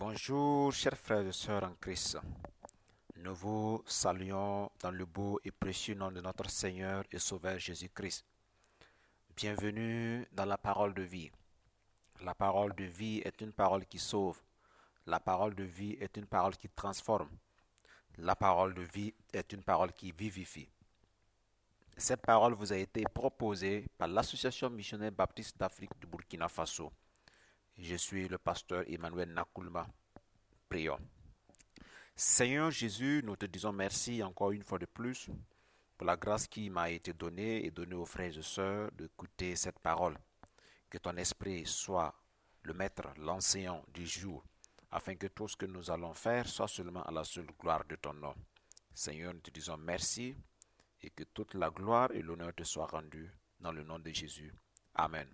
Bonjour, chers frères et sœurs en Christ. Nous vous saluons dans le beau et précieux nom de notre Seigneur et Sauveur Jésus-Christ. Bienvenue dans la parole de vie. La parole de vie est une parole qui sauve. La parole de vie est une parole qui transforme. La parole de vie est une parole qui vivifie. Cette parole vous a été proposée par l'Association missionnaire baptiste d'Afrique du Burkina Faso. Je suis le pasteur Emmanuel Nakoulma. Prions. Seigneur Jésus, nous te disons merci encore une fois de plus pour la grâce qui m'a été donnée et donnée aux frères et sœurs d'écouter cette parole. Que ton esprit soit le maître, l'enseignant du jour, afin que tout ce que nous allons faire soit seulement à la seule gloire de ton nom. Seigneur, nous te disons merci et que toute la gloire et l'honneur te soient rendus dans le nom de Jésus. Amen.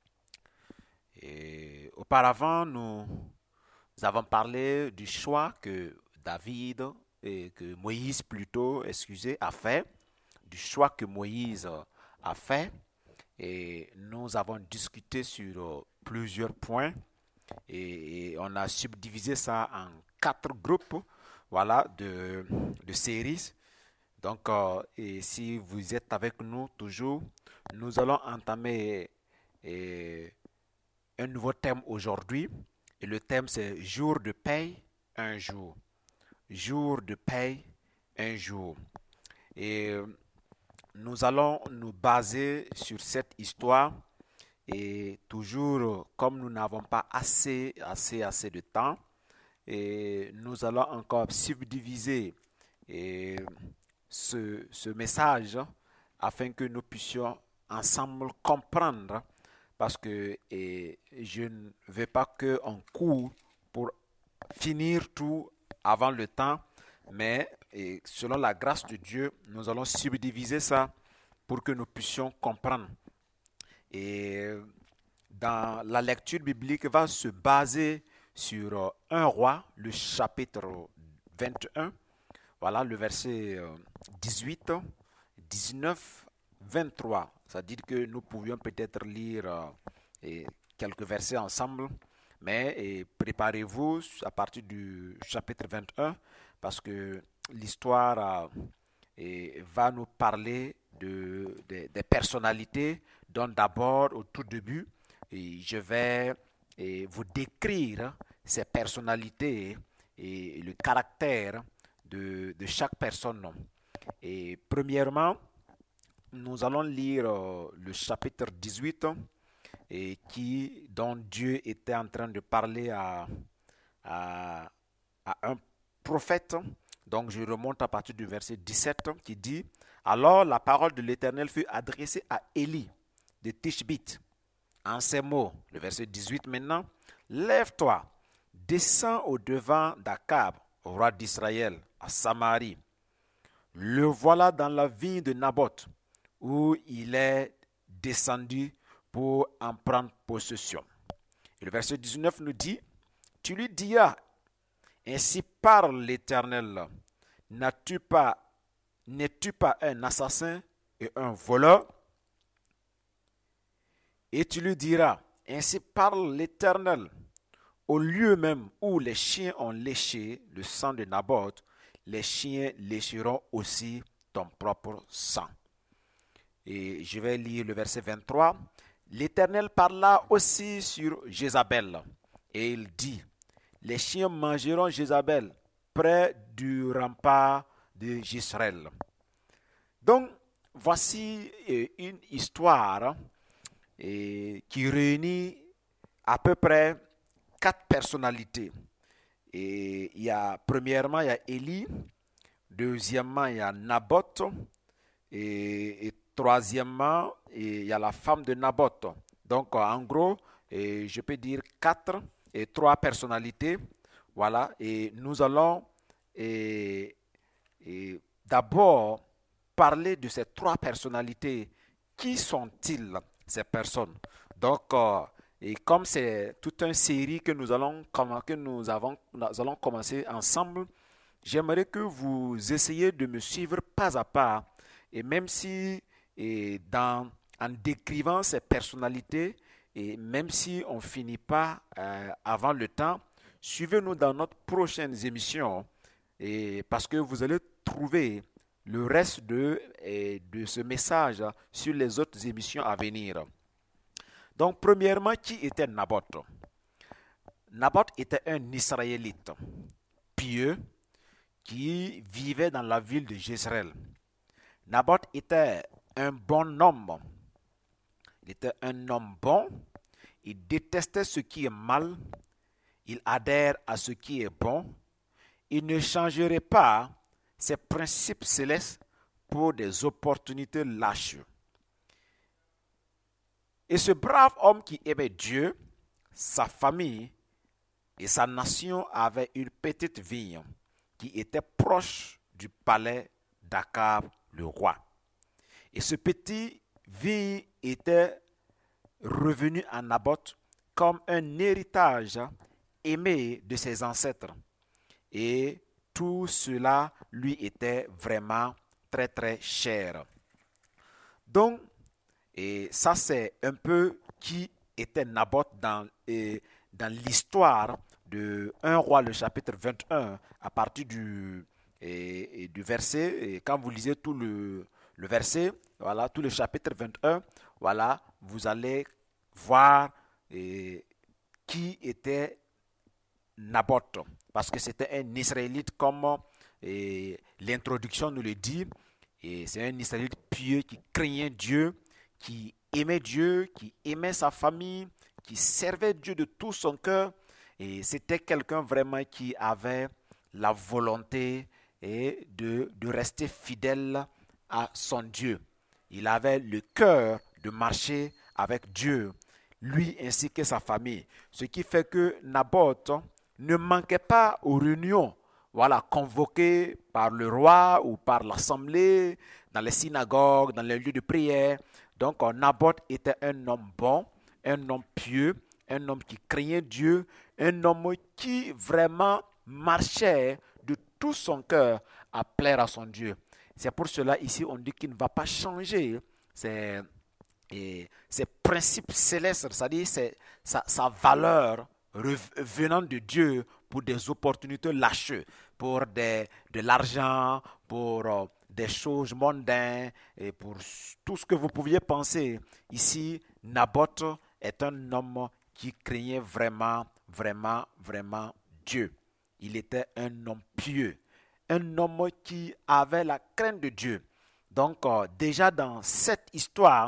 Et auparavant, nous avons parlé du choix que David et que Moïse plutôt, a fait, du choix que Moïse a fait. Et nous avons discuté sur plusieurs points et on a subdivisé ça en 4 groupes, voilà, de séries. Donc, et si vous êtes avec nous toujours, nous allons entamer un nouveau thème aujourd'hui. Et le thème c'est jour de paye, un jour. Jour de paye, un jour. Et nous allons nous baser sur cette histoire. Et toujours, comme nous n'avons pas assez de temps, et nous allons encore subdiviser ce message afin que nous puissions ensemble comprendre parce que je ne veux pas qu'on court pour finir tout avant le temps, mais selon la grâce de Dieu, nous allons subdiviser ça pour que nous puissions comprendre. Et dans la lecture biblique va se baser sur 1 roi, le chapitre 21, voilà le verset 18, 19, 23. C'est-à-dire que nous pouvions peut-être lire quelques versets ensemble, mais préparez-vous à partir du chapitre 21 parce que l'histoire va nous parler des personnalités, dont d'abord au tout début, je vais vous décrire ces personnalités et le caractère de chaque personne. Et premièrement, nous allons lire le chapitre 18 dont Dieu était en train de parler à un prophète. Donc je remonte à partir du verset 17 qui dit « Alors la parole de l'Éternel fut adressée à Élie de Tishbite en ces mots. » Le verset 18 maintenant. « Lève-toi, descends au-devant d'Akab, roi d'Israël, à Samarie. Le voilà dans la vigne de Naboth, où il est descendu pour en prendre possession. » Et le verset 19 nous dit, « Tu lui diras, ainsi parle l'Éternel, n'es-tu pas un assassin et un voleur? Et tu lui diras, ainsi parle l'Éternel, au lieu même où les chiens ont léché le sang de Naboth, les chiens lécheront aussi ton propre sang. » Et je vais lire le verset 23. L'Éternel parla aussi sur Jézabel, et il dit, les chiens mangeront Jézabel près du rempart de Jezreel. Donc, voici une histoire qui réunit à peu près 4 personnalités. Et premièrement, il y a Élie. Deuxièmement, il y a Naboth. Et troisièmement, il y a la femme de Naboth. Donc, en gros, je peux dire 3 personnalités. Voilà. Et nous allons d'abord parler de ces 3 personnalités. Qui sont-ils, ces personnes? Donc, et comme c'est toute une série que nous allons commencer ensemble, j'aimerais que vous essayiez de me suivre pas à pas. Et même si, en décrivant ces personnalités, et même si on ne finit pas avant le temps, suivez-nous dans notre prochaine émission et parce que vous allez trouver le reste de ce message sur les autres émissions à venir. Donc, premièrement, qui était Naboth? Naboth était un Israélite pieux qui vivait dans la ville de Jezreel. Naboth était un bon homme. Il était un homme bon. Il détestait ce qui est mal. Il adhère à ce qui est bon. Il ne changerait pas ses principes célestes pour des opportunités lâches. Et ce brave homme qui aimait Dieu, sa famille et sa nation avaient une petite vigne qui était proche du palais d'Akab, le roi. Et ce petit vigne était revenu à Naboth comme un héritage aimé de ses ancêtres. Et tout cela lui était vraiment très très cher. Donc, et ça c'est un peu qui était Naboth dans l'histoire de 1 roi, le chapitre 21, à partir du verset, et quand vous lisez tout le verset, voilà, tout le chapitre 21, voilà, vous allez voir qui était Naboth, parce que c'était un Israélite comme l'introduction nous le dit, et c'est un Israélite pieux qui craignait Dieu, qui aimait sa famille, qui servait Dieu de tout son cœur, et c'était quelqu'un vraiment qui avait la volonté de rester fidèle à son Dieu. Il avait le cœur de marcher avec Dieu, lui ainsi que sa famille. Ce qui fait que Naboth ne manquait pas aux réunions, voilà, convoquées par le roi ou par l'assemblée, dans les synagogues, dans les lieux de prière. Donc Naboth était un homme bon, un homme pieux, un homme qui craignait Dieu, un homme qui vraiment marchait de tout son cœur à plaire à son Dieu. C'est pour cela ici on dit qu'il ne va pas changer ses principes célestes, c'est-à-dire sa valeur venant de Dieu pour des opportunités lâches, pour de l'argent, pour des choses mondaines et pour tout ce que vous pouviez penser. Ici, Naboth est un homme qui craignait vraiment, vraiment, vraiment Dieu. Il était un homme pieux, un homme qui avait la crainte de Dieu. Donc, déjà dans cette histoire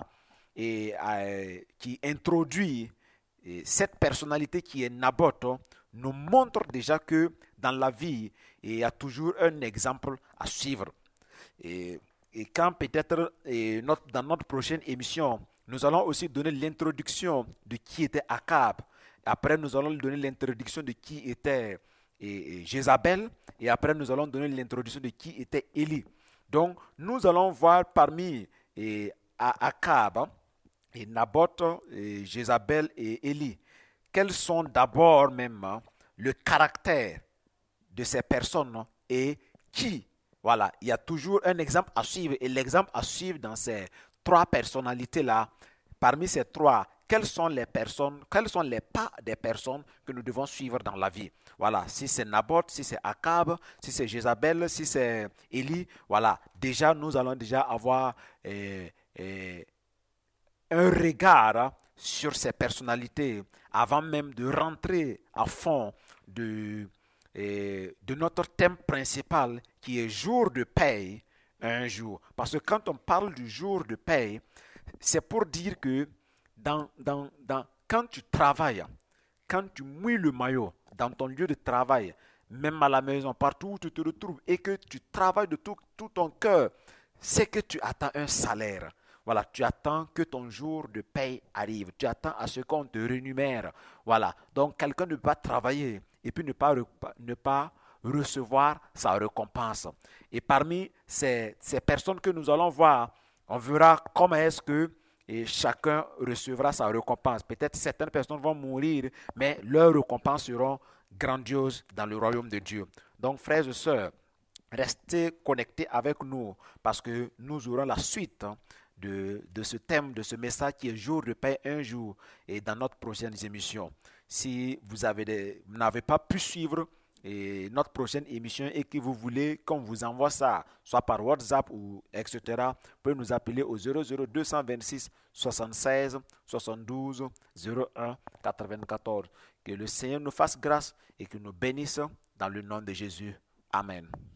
qui introduit cette personnalité qui est Naboth, nous montre déjà que dans la vie, il y a toujours un exemple à suivre. Et quand peut-être dans notre prochaine émission, nous allons aussi donner l'introduction de qui était Akab. Après, nous allons donner l'introduction de qui était Jézabel. Et après, nous allons donner l'introduction de qui était Élie. Donc, nous allons voir parmi Akab, et Naboth, et Jézabel et Élie, quels sont d'abord même le caractère de ces personnes et qui. Voilà, il y a toujours un exemple à suivre. Et l'exemple à suivre dans ces trois personnalités-là, parmi ces trois, quelles sont les pas des personnes que nous devons suivre dans la vie. Voilà, si c'est Naboth, si c'est Akab, si c'est Jézabel, si c'est Élie, voilà, déjà nous allons déjà avoir un regard sur ces personnalités avant même de rentrer à fond de notre thème principal qui est jour de paye un jour. Parce que quand on parle du jour de paye, c'est pour dire que quand tu travailles, quand tu mouilles le maillot dans ton lieu de travail, même à la maison, partout où tu te retrouves, et que tu travailles de tout ton cœur, c'est que tu attends un salaire. Voilà, tu attends que ton jour de paye arrive. Tu attends à ce qu'on te rémunère. Voilà, donc quelqu'un ne peut pas travailler et puis ne pas recevoir sa récompense. Et parmi ces personnes que nous allons voir, on verra comment est-ce que chacun recevra sa récompense. Peut-être certaines personnes vont mourir, mais leurs récompenses seront grandioses dans le royaume de Dieu. Donc, frères et sœurs, restez connectés avec nous parce que nous aurons la suite de ce thème, de ce message qui est jour de paix un jour et dans notre prochaine émission. Si vous n'avez pas pu suivre notre prochaine émission et que vous voulez qu'on vous envoie ça, soit par WhatsApp ou etc., vous pouvez nous appeler au 00 226 76 72 01 94. Que le Seigneur nous fasse grâce et qu'il nous bénisse dans le nom de Jésus. Amen.